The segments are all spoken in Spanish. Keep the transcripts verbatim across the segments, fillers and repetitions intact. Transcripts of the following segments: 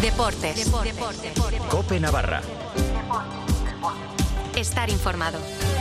Deportes. Deportes. COPE Navarra. Estar informado.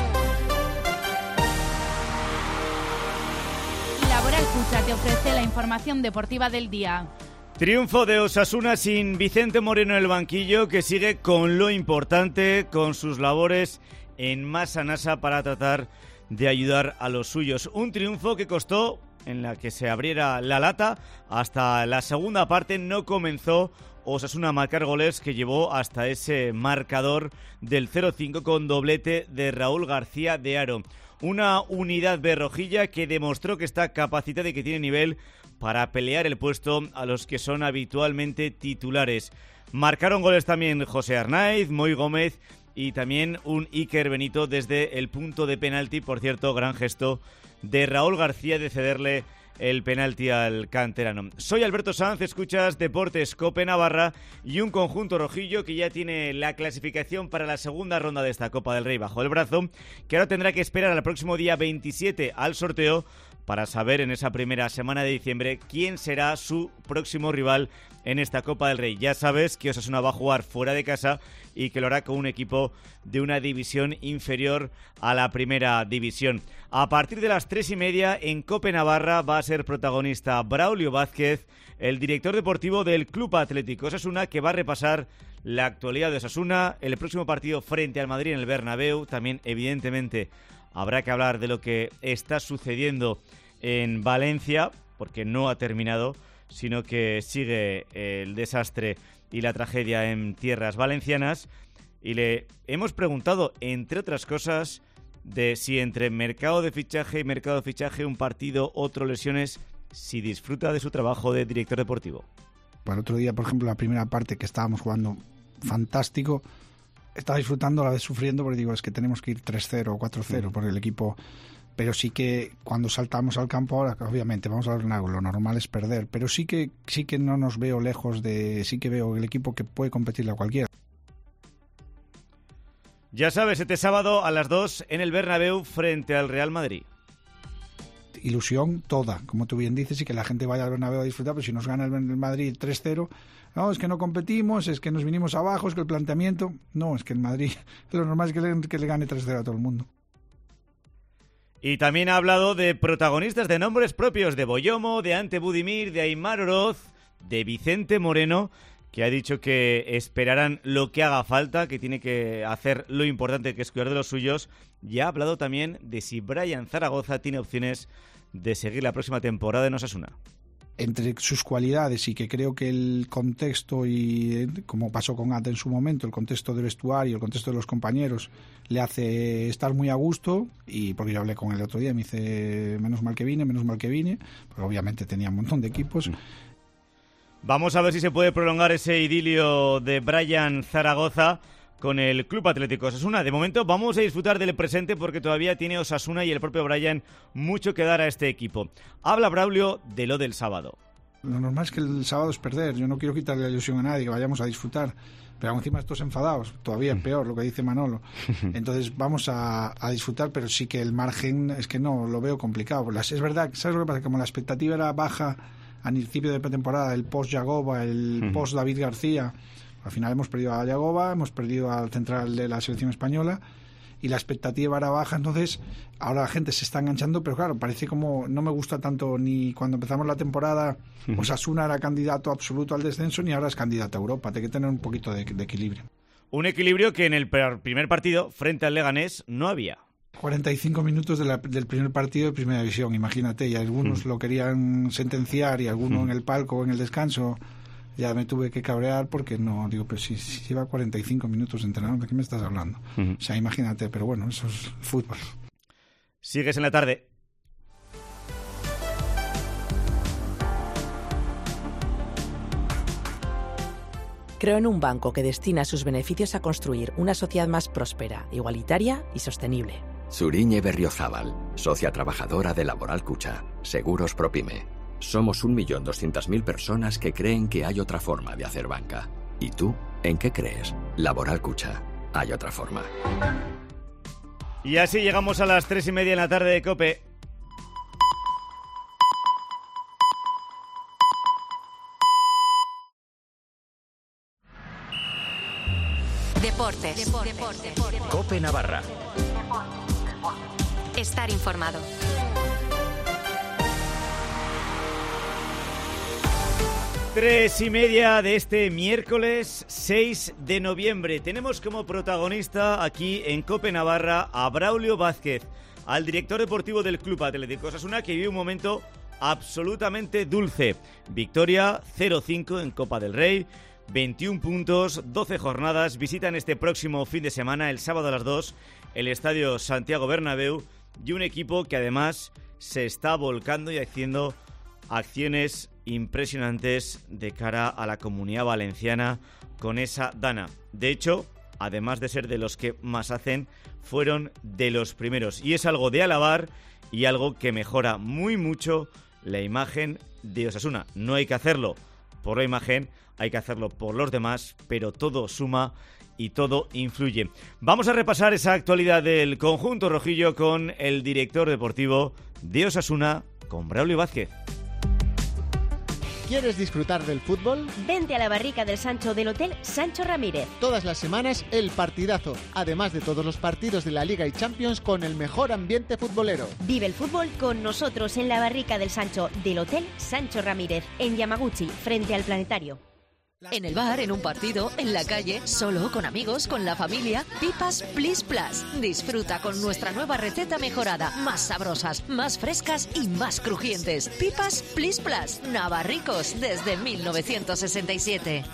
Laboral Cucha te ofrece la información deportiva del día. Triunfo de Osasuna sin Vicente Moreno en el banquillo, que sigue con lo importante, con sus labores en Masa Nasa para tratar de ayudar a los suyos. Un triunfo que costó en la que se abriera la lata. Hasta la segunda parte no comenzó Osasuna a marcar goles, que llevó hasta ese marcador del cero cinco con doblete de Raúl García de Haro. Una unidad berrojilla que demostró que está capacitada y que tiene nivel para pelear el puesto a los que son habitualmente titulares. Marcaron goles también José Arnaiz, Moy Gómez y también un Iker Benito desde el punto de penalti. Por cierto, gran gesto de Raúl García de cederle el penalti al canterano. Soy Alberto Sanz, escuchas Deportes COPE Navarra, y un conjunto rojillo que ya tiene la clasificación para la segunda ronda de esta Copa del Rey bajo el brazo, que ahora tendrá que esperar al próximo día veintisiete al sorteo para saber en esa primera semana de diciembre quién será su próximo rival en esta Copa del Rey. Ya sabes que Osasuna va a jugar fuera de casa y que lo hará con un equipo de una división inferior a la primera división. A partir de las tres y media en COPE Navarra va a ser protagonista Braulio Vázquez, el director deportivo del Club Atlético Osasuna, que va a repasar la actualidad de Osasuna, el próximo partido frente al Madrid en el Bernabéu. También, evidentemente, habrá que hablar de lo que está sucediendo en Valencia, porque no ha terminado, sino que sigue el desastre y la tragedia en tierras valencianas. Y le hemos preguntado, entre otras cosas, de si entre mercado de fichaje y mercado de fichaje, un partido, otro, lesiones, si disfruta de su trabajo de director deportivo. Para el otro día, por ejemplo, la primera parte que estábamos jugando fantástico, estaba disfrutando, a la vez sufriendo, porque digo, es que tenemos que ir tres cero o cuatro cero, porque el equipo... Pero sí que cuando saltamos al campo ahora, obviamente vamos a ver algo, lo normal es perder, pero sí que sí que no nos veo lejos de... Sí que veo el equipo que puede competirle a cualquiera. Ya sabes, este sábado a las dos en el Bernabéu frente al Real Madrid. Ilusión toda, como tú bien dices, y que la gente vaya al Bernabéu a disfrutar, pero si nos gana el Madrid tres cero, no, es que no competimos, es que nos vinimos abajo, es que el planteamiento... No, es que el Madrid, lo normal es que le, que le gane tres cero a todo el mundo. Y también ha hablado de protagonistas de nombres propios, de Boyomo, de Ante Budimir, de Aimar Oroz, de Vicente Moreno, que ha dicho que esperarán lo que haga falta, que tiene que hacer lo importante, que es cuidar de los suyos. Y ha hablado también de si Brian Zaragoza tiene opciones de seguir la próxima temporada en Osasuna. Entre sus cualidades, y que creo que el contexto, y como pasó con Ate en su momento, el contexto de vestuario, el contexto de los compañeros, le hace estar muy a gusto. Y porque yo hablé con él el otro día, me dice, menos mal que vine, menos mal que vine, porque obviamente tenía un montón de equipos. Vamos a ver si se puede prolongar ese idilio de Brian Zaragoza con el Club Atlético Osasuna. De momento vamos a disfrutar del presente, porque todavía tiene Osasuna y el propio Brian mucho que dar a este equipo. Habla Braulio de lo del sábado. Lo normal es que el sábado es perder. Yo no quiero quitarle la ilusión a nadie, que vayamos a disfrutar. Pero encima estos enfadados, todavía es peor lo que dice Manolo. Entonces vamos a, a disfrutar, pero sí que el margen es que no, lo veo complicado. Es verdad, ¿sabes lo que pasa? Como la expectativa era baja a principio de pretemporada, el post-Yagoba, el post-David García... Al final hemos perdido a Yagoba, hemos perdido al central de la selección española y la expectativa era baja. Entonces ahora la gente se está enganchando, pero claro, parece como no me gusta tanto ni cuando empezamos la temporada. Osasuna era candidato absoluto al descenso, ni ahora es candidato a Europa. Hay que tener un poquito de, de equilibrio. Un equilibrio que en el primer partido frente al Leganés no había. cuarenta y cinco minutos de la, del primer partido de Primera División, imagínate, y algunos mm. lo querían sentenciar y algunos mm. en el palco o en el descanso. Ya me tuve que cabrear porque no, digo, pero si, si lleva cuarenta y cinco minutos entrenando, ¿de qué me estás hablando? Uh-huh. O sea, imagínate, pero bueno, eso es fútbol. Sigues en la tarde. Creo en un banco que destina sus beneficios a construir una sociedad más próspera, igualitaria y sostenible. Zuriñe Berriozábal, socia trabajadora de Laboral Cucha, Seguros Propime. Somos un millón doscientas mil personas que creen que hay otra forma de hacer banca. ¿Y tú? ¿En qué crees? Laboral Cucha. Hay otra forma. Y así llegamos a las tres y media en la tarde de COPE. Deportes. Deportes. COPE Navarra. Estar informado. Tres y media de este miércoles seis de noviembre. Tenemos como protagonista aquí en COPE Navarra a Braulio Vázquez, al director deportivo del Club Atlético Osasuna, que vive un momento absolutamente dulce. Victoria cero cinco en Copa del Rey, veintiún puntos, doce jornadas. Visitan este próximo fin de semana, el sábado a las dos, el Estadio Santiago Bernabéu, y un equipo que además se está volcando y haciendo acciones impresionantes de cara a la Comunidad Valenciana con esa dana. De hecho, además de ser de los que más hacen, fueron de los primeros. Y es algo de alabar y algo que mejora muy mucho la imagen de Osasuna. No hay que hacerlo por la imagen, hay que hacerlo por los demás, pero todo suma y todo influye. Vamos a repasar esa actualidad del conjunto rojillo con el director deportivo de Osasuna, con Braulio Vázquez. ¿Quieres disfrutar del fútbol? Vente a la barrica del Sancho del Hotel Sancho Ramírez. Todas las semanas el partidazo, además de todos los partidos de la Liga y Champions con el mejor ambiente futbolero. Vive el fútbol con nosotros en la barrica del Sancho del Hotel Sancho Ramírez, en Yamaguchi, frente al Planetario. En el bar, en un partido, en la calle, solo, con amigos, con la familia. Pipas Plis Plus. Disfruta con nuestra nueva receta mejorada. Más sabrosas, más frescas y más crujientes. Pipas Plis Plus. Navarricos desde mil novecientos sesenta y siete.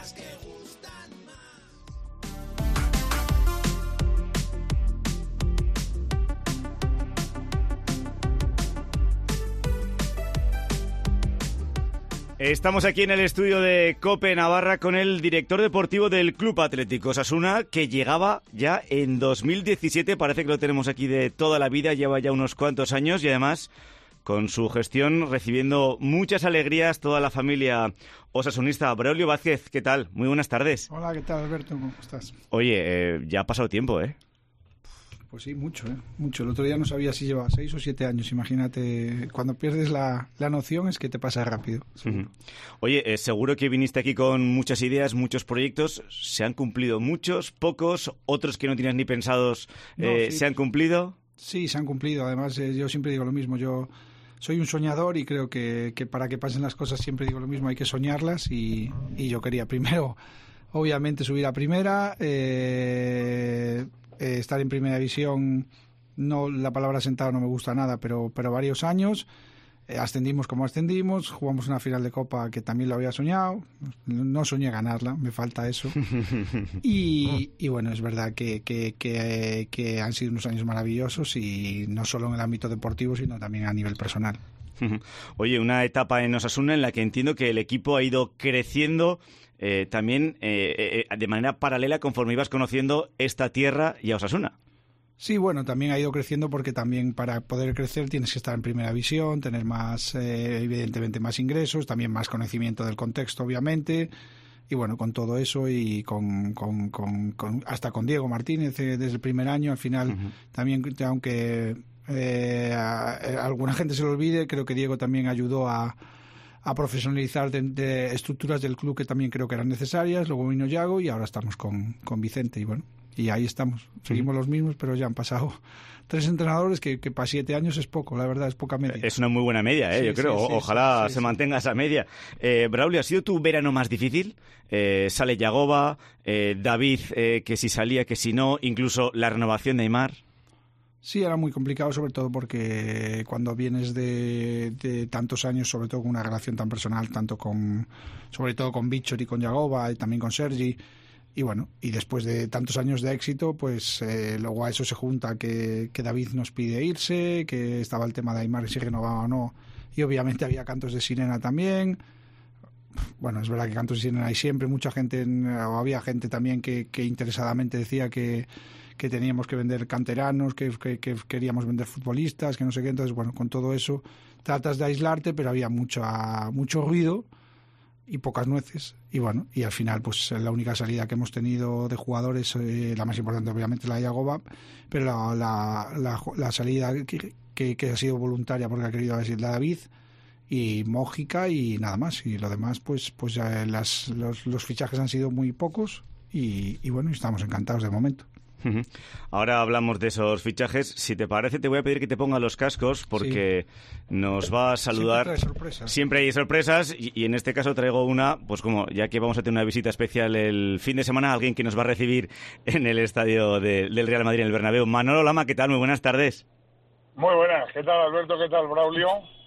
Estamos aquí en el estudio de COPE Navarra con el director deportivo del Club Atlético Osasuna, que llegaba ya en dos mil diecisiete, parece que lo tenemos aquí de toda la vida, lleva ya unos cuantos años y además con su gestión recibiendo muchas alegrías toda la familia osasunista. Braulio Vázquez, ¿qué tal? Muy buenas tardes. Hola, ¿qué tal, Alberto? ¿Cómo estás? Oye, eh, ya ha pasado tiempo, ¿eh? Pues sí, mucho, ¿eh? Mucho. El otro día no sabía si lleva seis o siete años. Imagínate, cuando pierdes la, la noción es que te pasa rápido. Uh-huh. Oye, eh, seguro que viniste aquí con muchas ideas, muchos proyectos. ¿Se han cumplido muchos, pocos? ¿Otros que no tenías ni pensados eh, no, sí. se han cumplido? Sí, se han cumplido. Además, eh, yo siempre digo lo mismo. Yo soy un soñador y creo que, que para que pasen las cosas siempre digo lo mismo. Hay que soñarlas y, y yo quería primero, obviamente, subir a primera. Eh... Eh, estar en primera división, no, la palabra sentado no me gusta nada, pero, pero varios años. Eh, ascendimos como ascendimos, jugamos una final de Copa que también lo había soñado. No soñé ganarla, me falta eso. Y, y bueno, es verdad que, que, que, que han sido unos años maravillosos y no solo en el ámbito deportivo, sino también a nivel personal. Oye, una etapa en Osasuna en la que entiendo que el equipo ha ido creciendo eh, también eh, eh, de manera paralela conforme ibas conociendo esta tierra y a Osasuna. Sí, bueno, también ha ido creciendo porque también para poder crecer tienes que estar en primera división, tener más, eh, evidentemente más ingresos, también más conocimiento del contexto, obviamente. Y bueno, con todo eso y con, con, con, con hasta con Diego Martínez eh, desde el primer año, al final uh-huh. también, aunque eh, a, a alguna gente se lo olvide, creo que Diego también ayudó a, a profesionalizar de, de estructuras del club que también creo que eran necesarias. Luego vino Yago y ahora estamos con, con Vicente y bueno, y ahí estamos. Seguimos uh-huh. los mismos, pero ya han pasado tres entrenadores que, que para siete años es poco, la verdad, es poca media. Es una muy buena media, ¿eh? Sí, yo creo. Sí, sí, Ojalá sí, sí, se sí. mantenga esa media. Eh, Braulio, ¿ha sido tu verano más difícil? Eh, sale Yagoba, eh, David, eh, que si salía, que si no, incluso la renovación de Aimar. Sí, era muy complicado, sobre todo porque cuando vienes de, de tantos años, sobre todo con una relación tan personal, tanto con, sobre todo con Víctor y con Yagoba y también con Sergi, y bueno, y después de tantos años de éxito, pues eh, luego a eso se junta que, que David nos pide irse, que estaba el tema de Aimar si renovaba o no, y obviamente había cantos de sirena también. Bueno, es verdad que cantos de sirena hay siempre, mucha gente, o había gente también que, que interesadamente decía que, que teníamos que vender canteranos, que, que, que queríamos vender futbolistas, que no sé qué. Entonces, bueno, con todo eso tratas de aislarte, pero había mucho, mucho ruido y pocas nueces. Y bueno, y al final, pues la única salida que hemos tenido de jugadores, eh, la más importante obviamente la de Yagoba, pero la, la, la, la salida que, que, que ha sido voluntaria porque ha querido decir la David y Mójica y nada más. Y lo demás, pues pues eh, las, los, los fichajes han sido muy pocos y, y bueno, estamos encantados de momento. Ahora hablamos de esos fichajes. Si te parece, te voy a pedir que te pongas los cascos porque sí. nos va a saludar. Siempre, sorpresas. Siempre hay sorpresas y, y en este caso traigo una, pues como ya que vamos a tener una visita especial el fin de semana, alguien que nos va a recibir en el estadio de, del Real Madrid, en el Bernabéu. Manolo Lama, ¿qué tal? Muy buenas tardes. Muy buenas. ¿Qué tal, Alberto? ¿Qué tal, Braulio?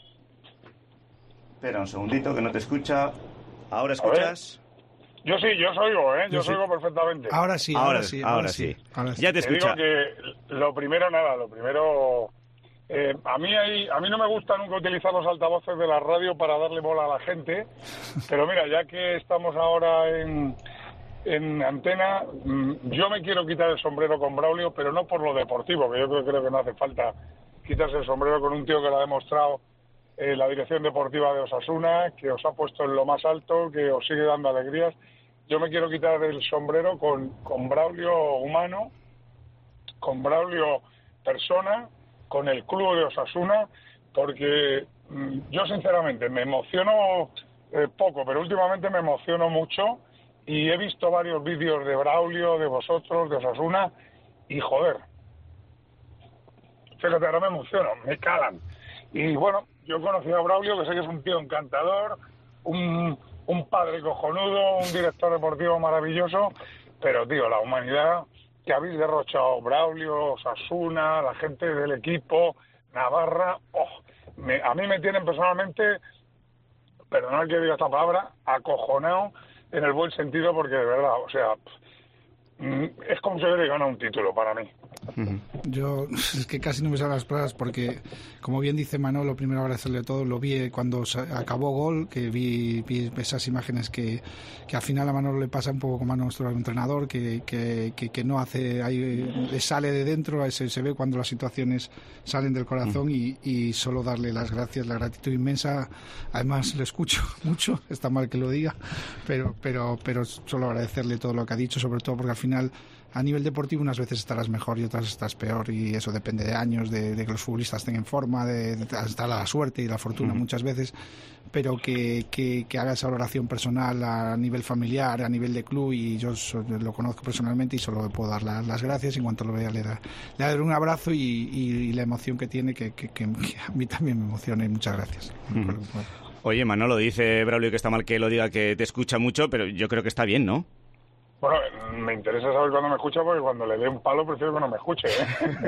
Espera un segundito, que no te escucha. ¿Ahora escuchas? Yo sí, yo os oigo, ¿eh? Yo, yo os sí. oigo perfectamente. Ahora sí, ahora, ahora sí, ahora, ahora sí. sí. Ahora sí. Ya te escucha. Te digo que lo primero, nada, lo primero... Eh, a mí hay, a mí no me gusta nunca utilizar los altavoces de la radio para darle bola a la gente, pero mira, ya que estamos ahora en, en antena, yo me quiero quitar el sombrero con Braulio, pero no por lo deportivo, que yo creo, creo que no hace falta quitarse el sombrero con un tío que lo ha demostrado eh, la dirección deportiva de Osasuna, que os ha puesto en lo más alto, que os sigue dando alegrías. Yo me quiero quitar el sombrero con, con Braulio humano, con Braulio persona, con el club de Osasuna, porque mmm, yo sinceramente me emociono eh, poco, pero últimamente me emociono mucho y he visto varios vídeos de Braulio, de vosotros, de Osasuna, y joder, fíjate, ahora me emociono, me calan. Y bueno, yo conocí a Braulio, que sé que es un tío encantador, un, un padre cojonudo, un director deportivo maravilloso, pero tío, la humanidad que habéis derrochado, Braulio, Osasuna, la gente del equipo, Navarra, oh, me, a mí me tienen personalmente, perdonad que diga esta palabra, acojonado en el buen sentido, porque de verdad, o sea, es como si hubiera ganado un título para mí. Yo, es que casi no me salen las palabras porque, como bien dice Manolo, primero agradecerle todo, lo vi cuando acabó gol, que vi, vi esas imágenes que, que al final a Manolo le pasa un poco como a nuestro entrenador, que, que, que, que no hace, ahí, sale de dentro, se, se ve cuando las situaciones salen del corazón y, y solo darle las gracias, la gratitud inmensa. Además le escucho mucho, está mal que lo diga, pero, pero, pero solo agradecerle todo lo que ha dicho, sobre todo porque al final a nivel deportivo unas veces estarás mejor y otras estás peor, y eso depende de años, de, de que los futbolistas estén en forma, de, de hasta la suerte y la fortuna uh-huh. muchas veces, pero que, que, que haga esa valoración personal a nivel familiar, a nivel de club, y yo so, lo conozco personalmente y solo le puedo dar la, las gracias. En cuanto lo vea le, da, le daré un abrazo y, y, y la emoción que tiene, que, que, que, que a mí también me emociona, y muchas gracias. Uh-huh. Oye, Manolo, dice Braulio que está mal que lo diga, que te escucha mucho, pero yo creo que está bien, ¿no? Bueno, me interesa saber cuándo me escucha, porque cuando le dé un palo prefiero que no me escuche, ¿eh?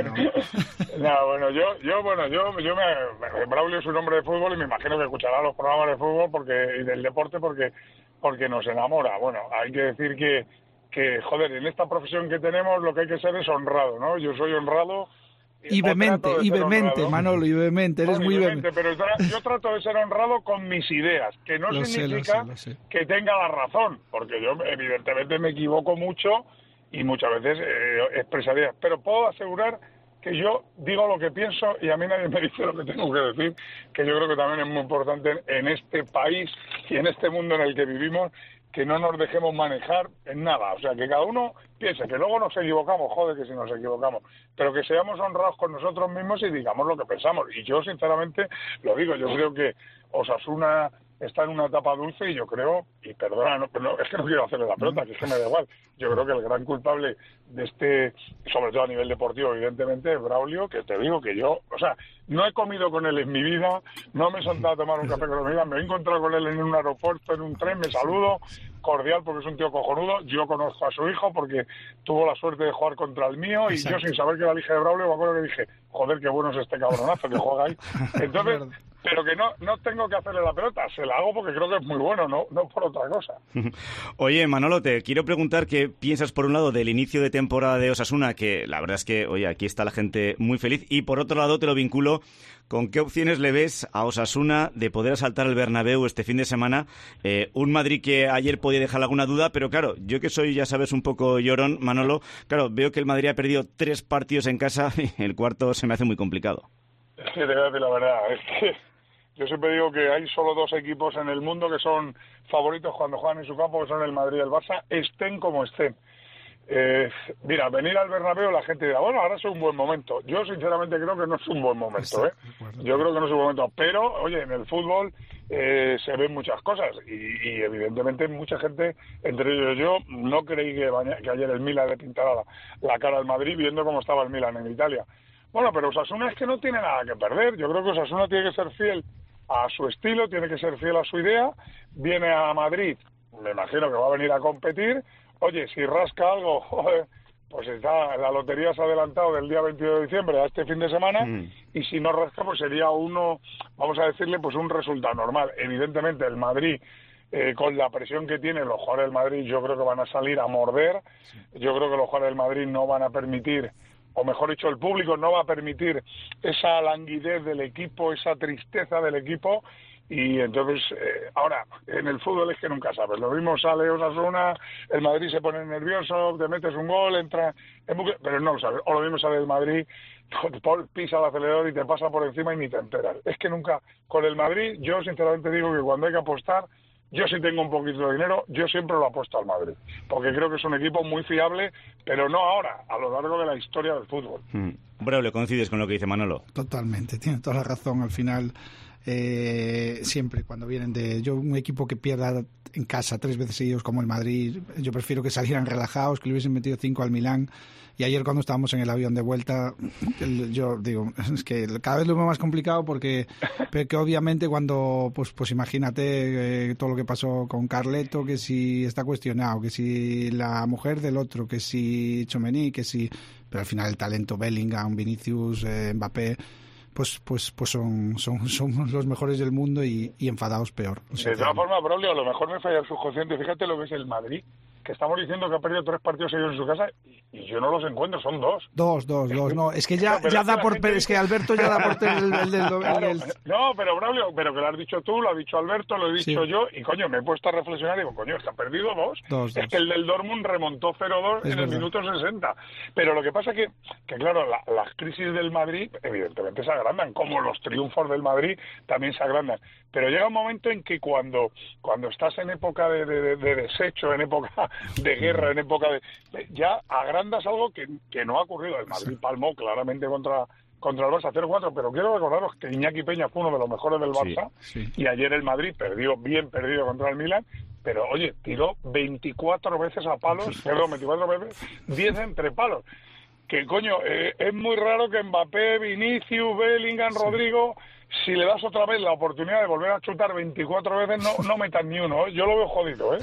No, bueno, yo, yo, bueno, yo, yo me, Braulio es un hombre de fútbol y me imagino que escuchará los programas de fútbol porque y del deporte porque porque nos enamora. Bueno, hay que decir que, que, joder, en esta profesión que tenemos lo que hay que ser es honrado, ¿no? Yo soy honrado. Y vehemente, y vehemente, Manolo, y vehemente, eres no, muy vehemente. Pero yo trato de ser honrado con mis ideas, que no lo significa sé, lo sé, lo sé. que tenga la razón, porque yo evidentemente me equivoco mucho y muchas veces eh, expresaría, pero puedo asegurar que yo digo lo que pienso y a mí nadie me dice lo que tengo que decir, que yo creo que también es muy importante en este país y en este mundo en el que vivimos, que no nos dejemos manejar en nada, o sea, que cada uno piense que luego nos equivocamos, joder que si nos equivocamos, pero que seamos honrados con nosotros mismos y digamos lo que pensamos. Y yo sinceramente lo digo, yo creo que Osasuna está en una etapa dulce y yo creo, y perdona, no, no, es que no quiero hacerle la pelota, que es que me da igual, yo creo que el gran culpable de este, sobre todo a nivel deportivo, evidentemente, es Braulio, que te digo que yo, o sea, no he comido con él en mi vida, no me he sentado a tomar un café con él, me he encontrado con él en un aeropuerto, en un tren, me saludo, cordial porque es un tío cojonudo, yo conozco a su hijo porque tuvo la suerte de jugar contra el mío. Exacto. Y yo sin saber que era el hijo de Braulio me acuerdo que dije, joder, qué bueno es este cabronazo que juega ahí. Entonces, pero que no no tengo que hacerle la pelota, se la hago porque creo que es muy bueno, no no por otra cosa. Oye, Manolo, te quiero preguntar qué piensas por un lado del inicio de temporada de Osasuna, que la verdad es que, oye, aquí está la gente muy feliz, y por otro lado te lo vinculo con qué opciones le ves a Osasuna de poder asaltar el Bernabéu este fin de semana, eh, un Madrid que ayer podía dejar alguna duda, pero claro, yo que soy, ya sabes, un poco llorón, Manolo, claro, veo que el Madrid ha perdido tres partidos en casa y el cuarto se me hace muy complicado. Es que te voy a decir la verdad, es que yo siempre digo que hay solo dos equipos en el mundo que son favoritos cuando juegan en su campo, que son el Madrid y el Barça, estén como estén. Eh, mira, venir al Bernabéu la gente dirá, bueno, ahora es un buen momento. Yo sinceramente creo que no es un buen momento, ¿eh? Yo creo que no es un buen momento. Pero, oye, en el fútbol eh, se ven muchas cosas y, y evidentemente mucha gente, entre ellos yo, no creí que, que ayer el Milan le pintara la, la cara al Madrid viendo cómo estaba el Milan en Italia. Bueno, pero Osasuna es que no tiene nada que perder. Yo creo que Osasuna tiene que ser fiel a su estilo, tiene que ser fiel a su idea. Viene a Madrid, me imagino que va a venir a competir. Oye, si rasca algo, joder, pues está, la lotería se ha adelantado del día veintidós de diciembre a este fin de semana, mm. y si no rasca, pues sería uno, vamos a decirle, pues un resultado normal. Evidentemente, el Madrid, eh, con la presión que tiene, los jugadores del Madrid, yo creo que van a salir a morder. Yo creo que los jugadores del Madrid no van a permitir, o mejor dicho, el público no va a permitir esa languidez del equipo, esa tristeza del equipo. Y entonces, eh, ahora, en el fútbol es que nunca sabes. Lo mismo sale Osasuna, el Madrid se pone nervioso, te metes un gol, entra... En bucle, pero no lo sabes. O lo mismo sale el Madrid, pisa el acelerador y te pasa por encima y ni te enteras. Es que nunca... Con el Madrid, yo sinceramente digo que cuando hay que apostar, yo sí tengo un poquito de dinero, yo siempre lo apuesto al Madrid. Porque creo que es un equipo muy fiable, pero no ahora, a lo largo de la historia del fútbol. Mm. Braulio, ¿coincides con lo que dice Manolo? Totalmente, tiene toda la razón. Al final... Eh, siempre cuando vienen de yo un equipo que pierda en casa tres veces seguidos como el Madrid, yo prefiero que salieran relajados, que le hubiesen metido cinco al Milán. Y ayer cuando estábamos en el avión de vuelta, el, yo digo, es que cada vez lo veo más complicado porque, porque obviamente cuando, pues pues imagínate eh, todo lo que pasó con Carleto, que si está cuestionado, que si la mujer del otro, que si Tchouaméni, que si... Pero al final el talento Bellingham, Vinicius, eh, Mbappé... pues pues pues son son son los mejores del mundo y, y enfadados peor. O sea, de todas formas, Braulio, a lo mejor me falla el subconsciente. Fíjate lo que es el Madrid, que estamos diciendo que ha perdido tres partidos seguidos en su casa y, y yo no los encuentro, son dos. Dos, dos, es dos. Que, no, es que ya, no, ya da por... Es que Alberto ya da por el, el, el, el, claro, el... No, pero Braulio, pero que lo has dicho tú, lo ha dicho Alberto, lo he dicho sí. yo, y coño, me he puesto a reflexionar y digo, coño, es que ha perdido dos. dos es dos. Que el del Dortmund remontó cero dos en verdad. El minuto sesenta. Pero lo que pasa es que, que claro, la, las crisis del Madrid evidentemente se agrandan, como los triunfos del Madrid también se agrandan. Pero llega un momento en que cuando, cuando estás en época de, de, de desecho, en época de guerra, en época de... ya agrandas algo que, que no ha ocurrido. El Madrid palmó claramente contra, contra el Barça cero cuatro, pero quiero recordaros que Iñaki Peña fue uno de los mejores del Barça, sí, sí. y ayer el Madrid perdió, bien perdido contra el Milan, pero oye, tiró veinticuatro veces a palos, perdón, veinticuatro veces, diez entre palos. Que coño, eh, es muy raro que Mbappé, Vinicius, Bellingham, sí. Rodrigo, si le das otra vez la oportunidad de volver a chutar veinticuatro veces, no, no metan ni uno, ¿eh? Yo lo veo jodido, ¿eh?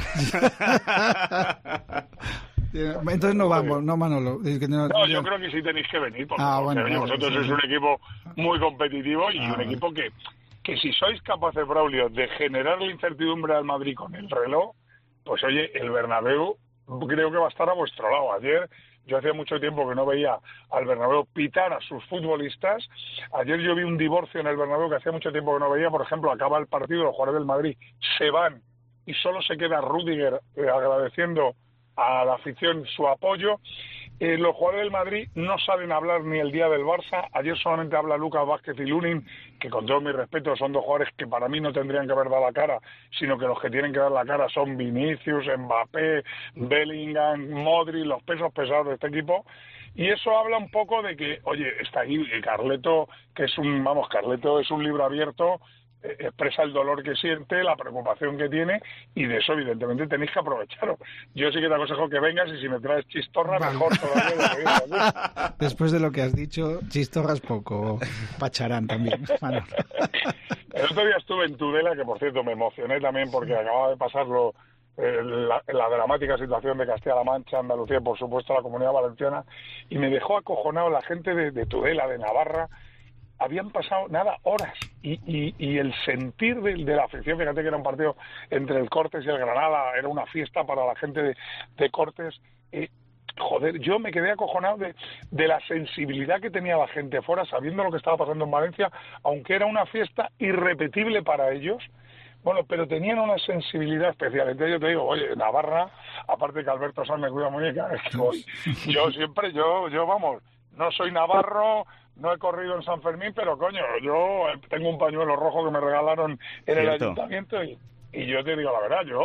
Entonces no vamos, no Manolo. Es que no, no, yo creo que sí tenéis que venir, porque, ah, porque bueno, oye, vosotros sí. sois un equipo muy competitivo y ah, un bueno. equipo que, que si sois capaces, Braulio, de generar la incertidumbre al Madrid con el reloj, pues oye, el Bernabéu creo que va a estar a vuestro lado. Ayer yo hacía mucho tiempo que no veía al Bernabéu pitar a sus futbolistas. Ayer yo vi un divorcio en el Bernabéu que hacía mucho tiempo que no veía. Por ejemplo, acaba el partido, los jugadores del Madrid se van y solo se queda Rüdiger eh, agradeciendo a la afición su apoyo. Eh, los jugadores del Madrid no saben hablar ni el día del Barça. Ayer solamente habla Lucas Vázquez y Lunin, que con todo mi respeto son dos jugadores que para mí no tendrían que haber dado la cara, sino que los que tienen que dar la cara son Vinicius, Mbappé, Bellingham, Modric, los pesos pesados de este equipo. Y eso habla un poco de que, oye, está ahí Carleto, que es un, vamos, Carleto es un libro abierto, expresa el dolor que siente, la preocupación que tiene, y de eso evidentemente tenéis que aprovecharos. Yo sí que te aconsejo que vengas y si me traes chistorra, vale. mejor todavía. Después de lo que has dicho, chistorra es poco, pacharán también. Bueno. El otro día estuve en Tudela, que por cierto me emocioné también porque acababa de pasarlo eh, la, la dramática situación de Castilla-La Mancha, Andalucía y por supuesto la Comunidad Valenciana, y me dejó acojonado la gente de, de Tudela, de Navarra. Habían pasado, nada, horas, y, y, y el sentir de, de la afición, fíjate que era un partido entre el Cortes y el Granada, era una fiesta para la gente de, de Cortes, eh, joder, yo me quedé acojonado de, de la sensibilidad que tenía la gente fuera, sabiendo lo que estaba pasando en Valencia, aunque era una fiesta irrepetible para ellos. Bueno, pero tenían una sensibilidad especial. Entonces yo te digo, oye, Navarra, aparte que Alberto Sanz me cuida muy bien, es que voy, yo siempre, yo, yo vamos, no soy navarro, no he corrido en San Fermín, pero coño, yo tengo un pañuelo rojo que me regalaron en el ayuntamiento y, y yo te digo la verdad, yo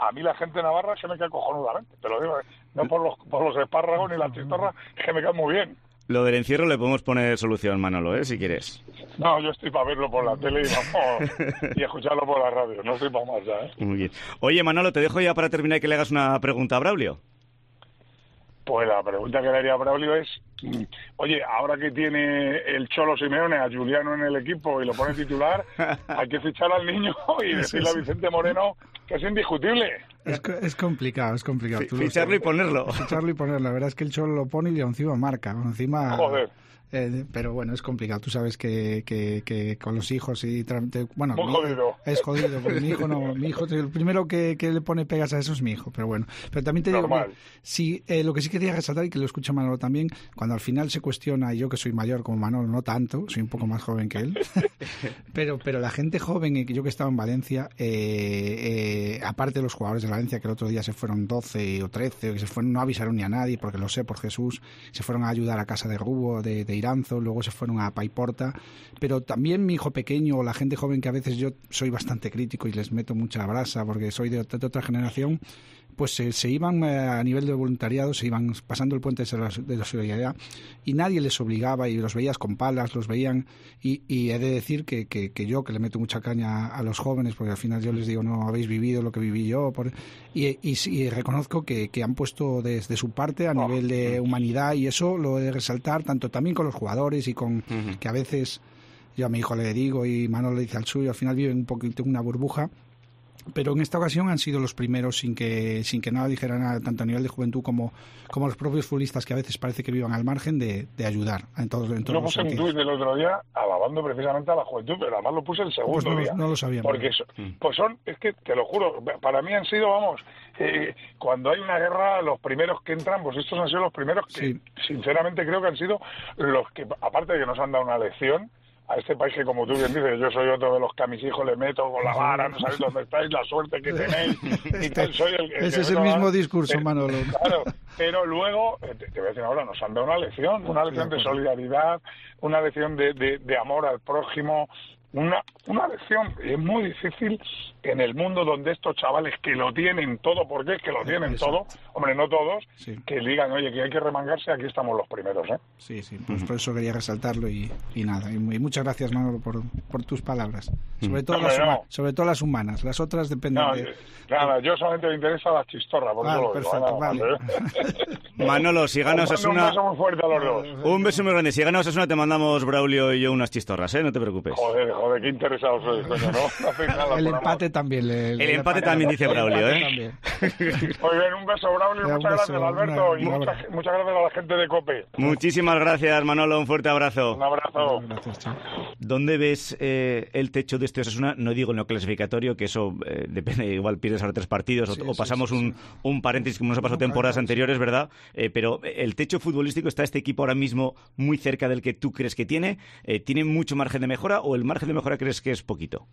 a mí la gente de Navarra se me cae cojonudamente, te lo digo, no por los, por los espárragos ni las chistorras, que me caen muy bien. Lo del encierro le podemos poner solución, Manolo, ¿eh? Si quieres. No, yo estoy para verlo por la tele y, vamos, y escucharlo por la radio, no estoy para más ya, ¿eh? Muy bien. Oye, Manolo, te dejo ya para terminar y que le hagas una pregunta a Braulio. Pues la pregunta que le haría a Braulio es, oye, ahora que tiene el Cholo Simeone a Juliano en el equipo y lo pone titular, hay que fichar al niño y decirle a Vicente Moreno que es indiscutible. Es, es complicado, es complicado. F- ficharlo y ponerlo. Ficharlo y ponerlo. La verdad es que el Cholo lo pone y encima marca. Encima... Joder. Eh, pero bueno, es complicado. Tú sabes que, que, que con los hijos y te, bueno, muy jodido. Es jodido, porque mi hijo no, mi hijo el primero que, que le pone pegas a eso es mi hijo, pero bueno. Pero también te digo Normal. que sí, eh, lo que sí quería resaltar y que lo escucha Manolo también, cuando al final se cuestiona, y yo que soy mayor como Manolo, no tanto, soy un poco más joven que él, pero pero la gente joven, y yo que estaba en Valencia, eh, eh, aparte de los jugadores de Valencia que el otro día se fueron doce o trece, o que se fueron, no avisaron ni a nadie, porque lo sé por Jesús, se fueron a ayudar a casa de Rubo, de, de Iranzo, luego se fueron a Paiporta, pero también mi hijo pequeño o la gente joven, que a veces yo soy bastante crítico y les meto mucha brasa porque soy de, de otra generación, pues se, se iban eh, a nivel de voluntariado, se iban pasando el puente de la, de la solidaridad y nadie les obligaba y los veías con palas, los veían y, y he de decir que, que, que yo que le meto mucha caña a los jóvenes, porque al final yo les digo, no habéis vivido lo que viví yo, por, y, y, y reconozco que, que han puesto desde su parte a nivel de humanidad, y eso lo he de resaltar tanto también con los jugadores y con uh-huh. que a veces yo a mi hijo le digo y Manolo le dice al suyo, al final viven un poquito en una burbuja. Pero en esta ocasión han sido los primeros sin que sin que nada dijeran nada, tanto a nivel de juventud como, como los propios futbolistas, que a veces parece que vivan al margen, de, de ayudar en todos, en todos Yo los puse un tuit el otro día alabando precisamente a la juventud, pero además lo puse el segundo pues no, día. No lo sabía. Porque so, pues son, es que te lo juro, para mí han sido, vamos, eh, cuando hay una guerra, los primeros que entran, pues estos han sido los primeros que, sí. sinceramente, creo que han sido los que, aparte de que nos han dado una lección, a este país que, como tú bien dices, yo soy otro de los que a mis hijos le meto con la vara, no sabéis dónde estáis, la suerte que tenéis. Y tal, soy el, el Ese que es el mismo dar, discurso, eh, Manolo. Claro, pero luego, te, te voy a decir ahora, nos han dado una lección, una lección de solidaridad, una lección de, de, de amor al prójimo, una, una lección. Y es muy difícil en el mundo donde estos chavales que lo tienen todo, porque es que lo tienen Eso. todo, hombre, no todos, sí. que digan, oye, que hay que remangarse, aquí estamos los primeros, ¿eh? Sí, sí, pues por eso quería resaltarlo y, y nada. Y, y muchas gracias, Manolo, por, por tus palabras. Sobre todo, no, las, no. sobre todo las humanas, las otras dependen no, de... Nada, yo solamente me interesa la chistorra, por vale, eso lo perfecto, digo, vale. vale. Manolo, si ganas Osasuna... Un beso muy fuerte a los dos. Un beso muy grande. Si ganas Osasuna te mandamos, Braulio y yo, unas chistorras, ¿eh? No te preocupes. Joder, joder, qué interesados sois, coño, ¿no? No hacéis nada. El empate amor. también. Le, le el empate también dice Braulio, ¿eh? Muy bien, un beso, Braulio, muchas beso, gracias, Alberto, una, y una muchas, muchas gracias a la gente de COPE. Muchísimas gracias, Manolo, un fuerte abrazo. Un abrazo. Gracias, chao. ¿Dónde ves eh, el techo de este Osasuna? No digo en lo clasificatorio, que eso eh, depende, igual pierdes ahora tres partidos sí, o, o pasamos sí, sí, un, sí. un paréntesis como nos ha pasado temporadas anteriores, ¿verdad? Eh, pero el techo futbolístico, ¿está este equipo ahora mismo muy cerca del que tú crees que tiene? Eh, ¿Tiene mucho margen de mejora o el margen de mejora crees que es poquito?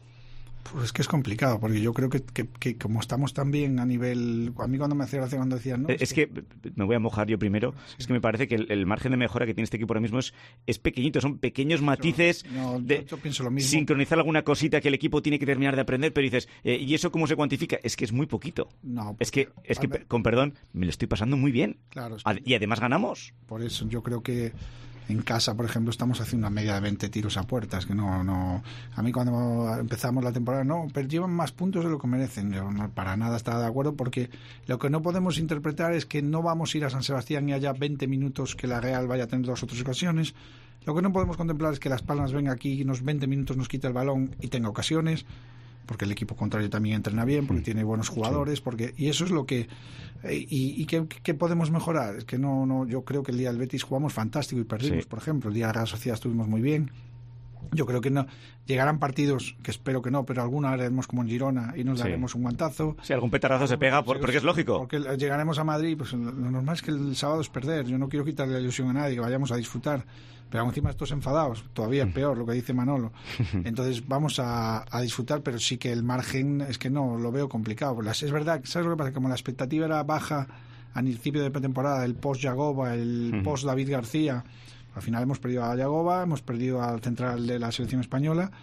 Pues es que es complicado, porque yo creo que, que, que como estamos tan bien a nivel... A mí cuando me hacía gracia cuando decían... ¿no? Es, es que... que me voy a mojar yo primero. Sí. Es que me parece que el, el margen de mejora que tiene este equipo ahora mismo es, es pequeñito. Son pequeños matices no, de yo, yo pienso lo mismo. Sincronizar alguna cosita que el equipo tiene que terminar de aprender, pero dices, eh, ¿y eso cómo se cuantifica? Es que es muy poquito. No, es que, es que ver, con perdón, me lo estoy pasando muy bien. Claro. Es que, y además ganamos. Por eso yo creo que... En casa, por ejemplo, estamos haciendo una media de veinte tiros a puertas, que no, no... A mí cuando empezamos la temporada, no, pero llevan más puntos de lo que merecen. Yo no, para nada estaba de acuerdo, porque lo que no podemos interpretar es que no vamos a ir a San Sebastián y haya veinte minutos que la Real vaya a tener dos o tres ocasiones. Lo que no podemos contemplar es que Las Palmas venga aquí y unos veinte minutos nos quite el balón y tenga ocasiones, porque el equipo contrario también entrena bien, porque tiene buenos jugadores, porque y eso es lo que... ¿Y, y qué, qué podemos mejorar? Es que no, no, yo creo que el día del Betis jugamos fantástico y perdimos, sí. por ejemplo. El día de la Real Sociedad estuvimos muy bien. Yo creo que no llegarán partidos, que espero que no, pero alguna haremos como en Girona y nos daremos sí. un guantazo. Sí, algún petardazo se pega, por, porque es lógico. Porque llegaremos a Madrid, pues lo normal es que el sábado es perder. Yo no quiero quitarle la ilusión a nadie, que vayamos a disfrutar. Pero encima estos enfadados, todavía es peor lo que dice Manolo. Entonces vamos a, a disfrutar, pero sí que el margen es que no, lo veo complicado. Es verdad, ¿sabes lo que pasa? Como la expectativa era baja al principio de pretemporada, el post-Yagoba, el uh-huh. post-David García, al final hemos perdido a Yagoba, hemos perdido al central de la selección española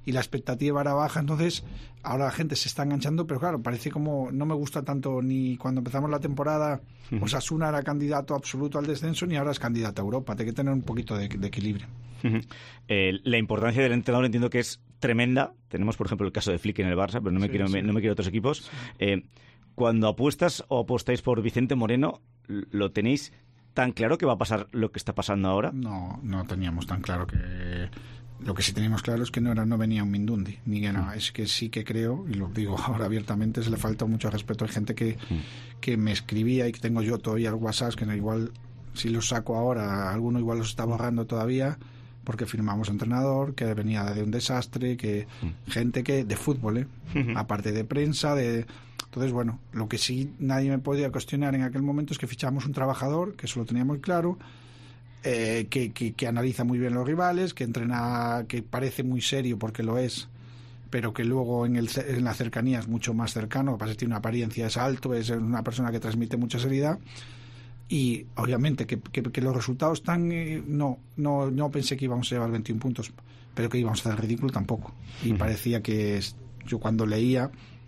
y la expectativa era baja, entonces ahora la gente se está enganchando, pero claro, parece como no me gusta tanto ni cuando empezamos la temporada uh-huh. Osasuna era candidato absoluto al descenso, ni ahora es candidato a Europa. Hay que tener un poquito de, de equilibrio. Uh-huh. Eh, la importancia del entrenador entiendo que es tremenda. Tenemos, por ejemplo, el caso de Flick en el Barça, pero no me, sí, quiero, sí. me, no me quiero otros equipos. Sí. Eh, cuando apuestas o apostáis por Vicente Moreno, ¿lo tenéis tan claro que va a pasar lo que está pasando ahora? No, no teníamos tan claro que... Lo que sí teníamos claro es que no era no venía un Mindundi, ni que no, es que sí que creo, y lo digo ahora abiertamente, se le falta mucho respeto. Hay gente que, que me escribía y que tengo yo todavía el WhatsApp, que no, igual si los saco ahora, alguno igual los está borrando todavía, porque firmamos entrenador, que venía de un desastre, que gente que de fútbol, ¿eh? Aparte de prensa, de... Entonces, bueno, lo que sí nadie me podía cuestionar en aquel momento es que fichamos un trabajador, que eso lo tenía muy claro, Eh, que, que, que analiza muy bien los rivales, que entrena, que parece muy serio porque lo es, pero que luego en, el, en la cercanía es mucho más cercano, pasa que tiene una apariencia, es alto, es una persona que transmite mucha seriedad y obviamente que, que, que los resultados están, eh, no, no, no pensé que íbamos a llevar veintiún puntos, pero que íbamos a hacer ridículo tampoco, y uh-huh. parecía que es, yo cuando leía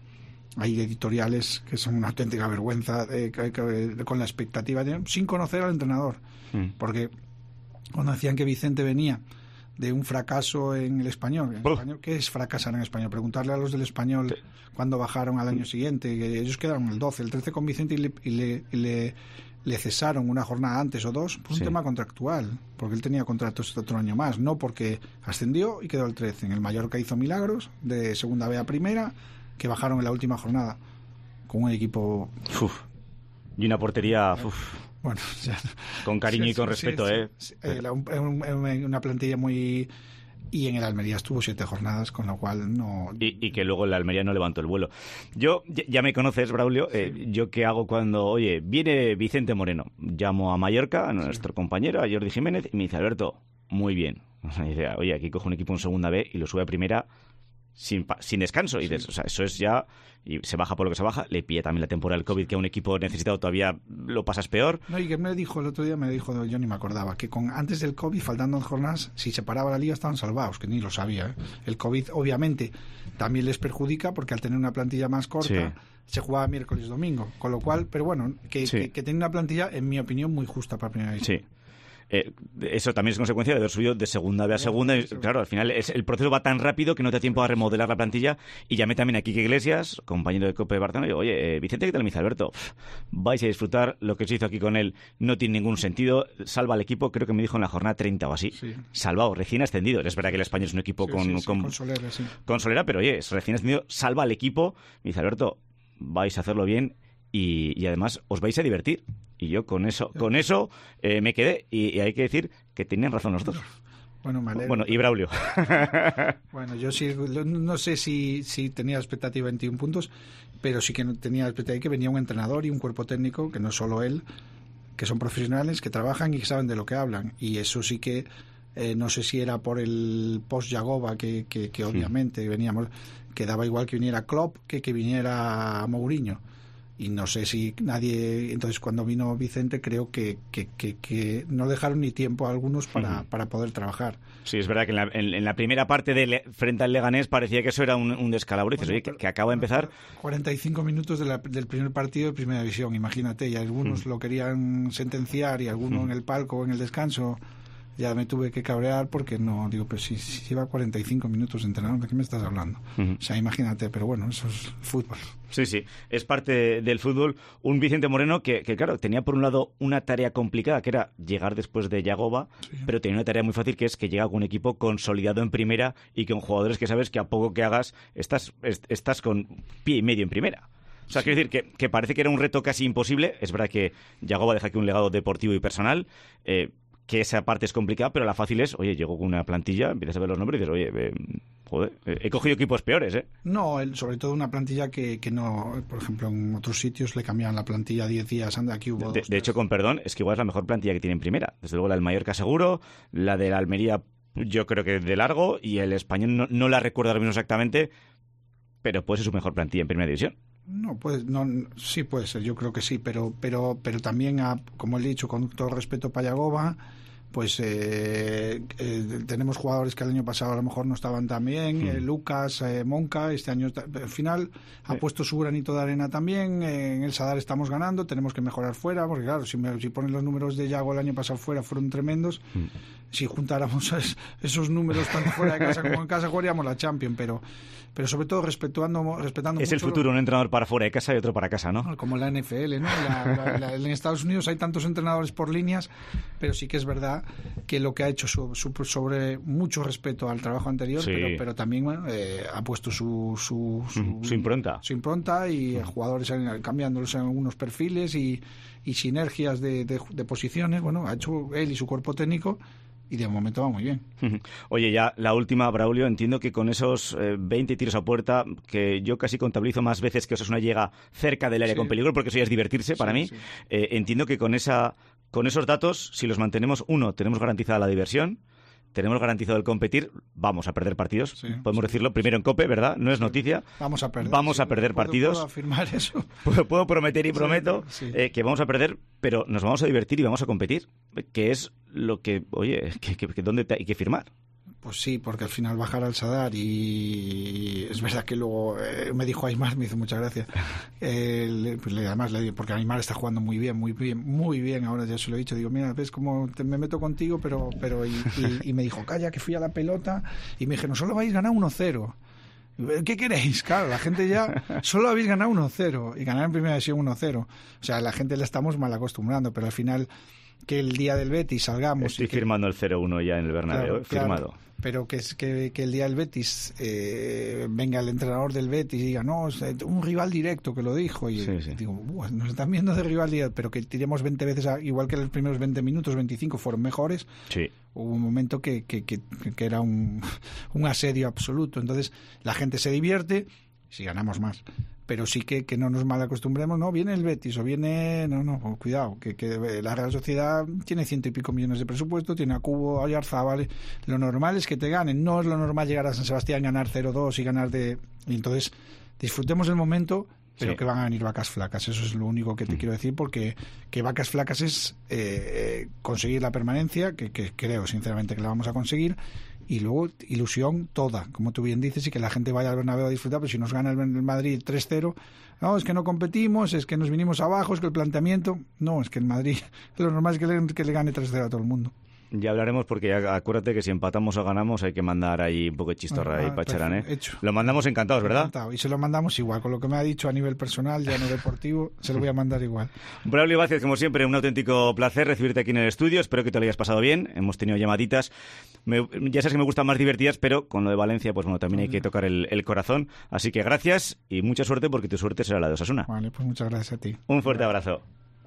hay editoriales que son una auténtica vergüenza eh, que, que, con la expectativa de, sin conocer al entrenador, mm. porque cuando decían que Vicente venía de un fracaso en el Español, en español ¿qué es fracasar en Español? Preguntarle a los del Español sí. cuando bajaron al año siguiente, que ellos quedaron el doce, el trece con Vicente y le, y le, y le, le cesaron una jornada antes o dos por un sí. tema contractual, porque él tenía contratos otro año más, no porque ascendió y quedó el trece. En el Mallorca hizo milagros de segunda B a primera, que bajaron en la última jornada con un equipo uf, y una portería uf, bueno, ya, con cariño sí, y con sí, respeto sí, eh sí, eh, la, un, un, una plantilla muy, y en el Almería estuvo siete jornadas, con lo cual no y, y que luego el Almería no levantó el vuelo. Yo ya, ya me conoces, Braulio, sí. eh, yo qué hago cuando oye viene Vicente Moreno, llamo a Mallorca a nuestro sí. compañero, a Jordi Jiménez, y me dice Alberto, muy bien, y dice, oye, aquí cojo un equipo en segunda B y lo sube a primera sin, sin descanso, y dices, sí. o sea, eso es ya, y se baja por lo que se baja, le pilla también la temporada del COVID, que a un equipo necesitado todavía lo pasas peor. No, y que me dijo el otro día, me dijo, yo ni me acordaba, que con antes del COVID, faltando dos jornadas, si se paraba la liga estaban salvados, que ni lo sabía, ¿eh? El COVID obviamente también les perjudica, porque al tener una plantilla más corta, sí. se jugaba miércoles y domingo, con lo cual, pero bueno, que, sí. que, que tiene una plantilla, en mi opinión, muy justa para primera división. Sí. Eh, eso también es consecuencia de haber subido de segunda B a segunda. Y, claro, al final es, el proceso va tan rápido que no te da tiempo a remodelar la plantilla. Y llamé también a Quique Iglesias, compañero de Cope de Barcelona, y digo, oye, eh, Vicente, ¿qué tal? Me dice, Alberto, pff, vais a disfrutar, lo que se hizo aquí con él no tiene ningún sentido, salva al equipo, creo que me dijo en la jornada treinta o así, sí. salvado, recién ascendido. Es verdad que el Español es un equipo sí, con, sí, sí, con, con Solera, sí. con Solera, pero oye, es recién ascendido, salva al equipo. Me dice, Alberto, vais a hacerlo bien. Y, y además os vais a divertir. Y yo con eso con eso eh, me quedé. Y, y hay que decir que tenían razón los dos. Bueno, me alegro. Bueno, y Braulio. Bueno, yo sí, no sé si, si tenía expectativa veintiún puntos, pero sí que tenía expectativa que venía un entrenador y un cuerpo técnico, que no es solo él, que son profesionales, que trabajan y que saben de lo que hablan. Y eso sí que, eh, no sé si era por el post-Yagoba, que, que, que obviamente sí. veníamos, que daba igual que viniera Klopp que que viniera Mourinho. Y no sé si nadie, entonces cuando vino Vicente creo que, que, que, que no dejaron ni tiempo a algunos para, uh-huh. para poder trabajar. Sí, es verdad que en la, en, en la primera parte de le, frente al Leganés parecía que eso era un, un descalabro. Dices, bueno, oye, que, que acaba de empezar. cuarenta y cinco minutos de la, del primer partido de Primera División, imagínate, y algunos uh-huh. lo querían sentenciar y algunos uh-huh. en el palco, en el descanso. Ya me tuve que cabrear porque no, digo, pero si, si lleva cuarenta y cinco minutos entrenando, ¿de qué me estás hablando? Uh-huh. O sea, imagínate, pero bueno, eso es fútbol. Sí, sí, es parte del fútbol. Un Vicente Moreno que, que, claro, tenía por un lado una tarea complicada, que era llegar después de Yagoba, sí. pero tenía una tarea muy fácil, que es que llega con un equipo consolidado en primera y con jugadores que sabes que a poco que hagas estás, estás con pie y medio en primera. O sea, sí. quiero decir que, que parece que era un reto casi imposible. Es verdad que Yagoba deja aquí un legado deportivo y personal, eh, que esa parte es complicada, pero la fácil es, oye, llego con una plantilla, empiezas a ver los nombres y dices, oye, eh, joder, eh, he cogido equipos peores, ¿eh? No, el, sobre todo una plantilla que, que no, por ejemplo, en otros sitios le cambiaban la plantilla diez días, anda, aquí hubo De, dos, de hecho, con perdón, es que igual es la mejor plantilla que tiene en primera. Desde luego la del Mallorca seguro, la de la Almería yo creo que de largo, y el Español no, no la recuerdo ahora mismo exactamente, pero puede ser su mejor plantilla en Primera División. No, pues no, sí puede ser, yo creo que sí, pero pero pero también, a, como he dicho, con todo el respeto para Yagoba, pues eh, eh, tenemos jugadores que el año pasado a lo mejor no estaban tan bien, mm. eh, Lucas, eh, Monca, este año al final ha sí. puesto su granito de arena también, eh, en el Sadar estamos ganando, tenemos que mejorar fuera, porque claro, si, me, si ponen los números de Yago el año pasado fuera fueron tremendos, mm. si juntáramos esos números tanto fuera de casa como en casa jugaríamos la Champions, pero pero sobre todo respetando, respetando es mucho el futuro, un entrenador para fuera de casa y otro para casa, ¿no? Como la N F L, ¿no? La, la, la, en Estados Unidos hay tantos entrenadores por líneas, pero sí que es verdad que lo que ha hecho su, su, sobre mucho respeto al trabajo anterior, sí. pero, pero también bueno, eh, ha puesto su su, su, su impronta su impronta y mm. jugadores cambiándolos en algunos perfiles y, y sinergias de, de, de posiciones. Bueno, ha hecho él y su cuerpo técnico y de momento va muy bien. Oye, ya la última, Braulio, entiendo que con esos eh, veinte tiros a puerta, que yo casi contabilizo más veces que Osasuna llega cerca del área sí. con peligro, porque eso ya es divertirse para sí, mí, sí. Eh, entiendo que con esa con esos datos, si los mantenemos, uno, tenemos garantizada la diversión, tenemos garantizado el competir, vamos a perder partidos, sí, podemos sí, decirlo, primero en COPE, ¿verdad? No es noticia. Vamos a perder. Vamos sí, a perder puedo, partidos. Puedo afirmar eso. Puedo, puedo prometer y prometo sí, sí. Eh, que vamos a perder, pero nos vamos a divertir y vamos a competir, que es lo que, oye, que, que, que ¿dónde te hay que firmar? Pues sí, porque al final bajar al Sadar y es verdad que luego eh, me dijo Aymar, me hizo muchas gracias. Eh, le, pues le, además, le, porque Aymar está jugando muy bien, muy bien, muy bien. Ahora ya se lo he dicho. Digo, mira, ves cómo te, me meto contigo, pero pero y, y, y me dijo, calla, que fui a la pelota y me dijeron, solo vais a ganar uno cero. ¿Qué queréis? Claro, la gente ya solo habéis ganado uno cero y ganar en primera división uno cero. O sea, la gente la estamos mal acostumbrando, pero al final que el día del Betis salgamos... Estoy y que... firmando el cero uno ya en el Bernabéu, claro, firmado. Claro, pero que, que, que el día del Betis eh, venga el entrenador del Betis y diga, no, un rival directo, que lo dijo, y sí, sí. digo, nos están viendo de rival directo, pero que tiremos veinte veces, a, igual que los primeros veinte minutos, veinticinco fueron mejores, sí. hubo un momento que, que, que, que era un, un asedio absoluto, entonces la gente se divierte si ganamos más. Pero sí que, que no nos mal acostumbremos, no, viene el Betis o viene, no, no, cuidado, que, que la Real Sociedad tiene ciento y pico millones de presupuesto, tiene a Cubo, a Oyarzábal, lo normal es que te ganen, no es lo normal llegar a San Sebastián, ganar cero dos y ganar de... Y entonces, disfrutemos el momento, pero sí. que van a venir vacas flacas, eso es lo único que te mm. quiero decir, porque que vacas flacas es eh, conseguir la permanencia, que, que creo sinceramente que la vamos a conseguir, y luego ilusión toda, como tú bien dices, y que la gente vaya al Bernabéu a disfrutar, pero si nos gana el Madrid tres cero, no, es que no competimos, es que nos vinimos abajo, es que el planteamiento, no, es que el Madrid, lo normal es que le, que le gane tres cero a todo el mundo. Ya hablaremos porque ya, acuérdate que si empatamos o ganamos hay que mandar ahí un poco de chistorra bueno, y pacharán, ¿eh? Hecho. Lo mandamos encantados, ¿verdad? Encantado. Y se lo mandamos igual, con lo que me ha dicho a nivel personal, ya no deportivo, se lo voy a mandar igual. Braulio Vázquez, como siempre, un auténtico placer recibirte aquí en el estudio, espero que te lo hayas pasado bien, hemos tenido llamaditas, me, ya sabes que me gustan más divertidas, pero con lo de Valencia, pues bueno, también hay que tocar el, el corazón, así que gracias y mucha suerte porque tu suerte será la de Osasuna. Vale, pues muchas gracias a ti. Un fuerte abrazo.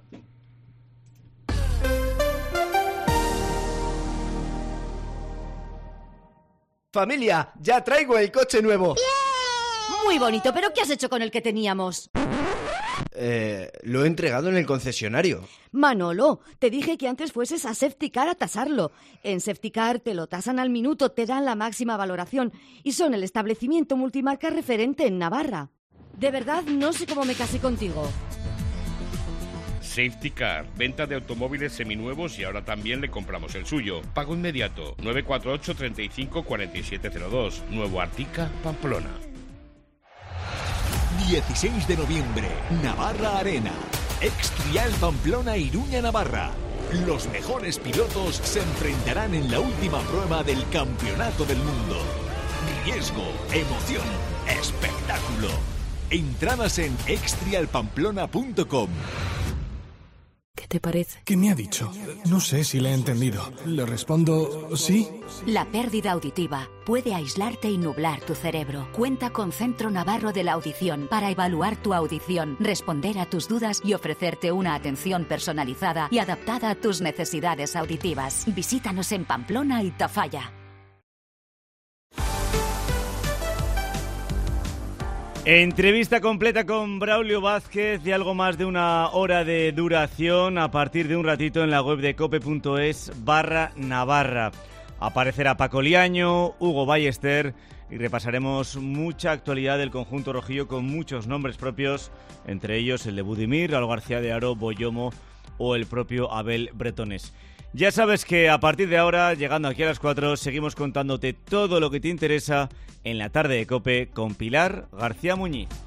Familia, ya traigo el coche nuevo. ¡Bien! Muy bonito, pero ¿qué has hecho con el que teníamos? Eh, lo he entregado en el concesionario. Manolo, te dije que antes fueses a Safetycar a tasarlo. En Safetycar te lo tasan al minuto, te dan la máxima valoración y son el establecimiento multimarca referente en Navarra. De verdad, no sé cómo me casé contigo. Safetycar, venta de automóviles seminuevos y ahora también le compramos el suyo. Pago inmediato, nueve cuatro ocho, treinta y cinco, cuarenta y siete cero dos. Nuevo Artica, Pamplona. dieciséis de noviembre, Navarra Arena. Extrial Pamplona, Iruña, Navarra. Los mejores pilotos se enfrentarán en la última prueba del Campeonato del Mundo. Riesgo, emoción, espectáculo. Entradas en extrial pamplona punto com. ¿Qué te parece? ¿Qué me ha dicho? No sé si le he entendido. Le respondo sí. La pérdida auditiva puede aislarte y nublar tu cerebro. Cuenta con Centro Navarro de la Audición para evaluar tu audición, responder a tus dudas y ofrecerte una atención personalizada y adaptada a tus necesidades auditivas. Visítanos en Pamplona y Tafalla. Entrevista completa con Braulio Vázquez de algo más de una hora de duración a partir de un ratito en la web de cope.es barra Navarra. Aparecerá Paco Liaño, Hugo Ballester y repasaremos mucha actualidad del conjunto rojillo con muchos nombres propios, entre ellos el de Budimir, Raúl García de Aro, Boyomo o el propio Abel Bretones. Ya sabes que a partir de ahora, llegando aquí a las cuatro, seguimos contándote todo lo que te interesa en la tarde de COPE con Pilar García Muñiz.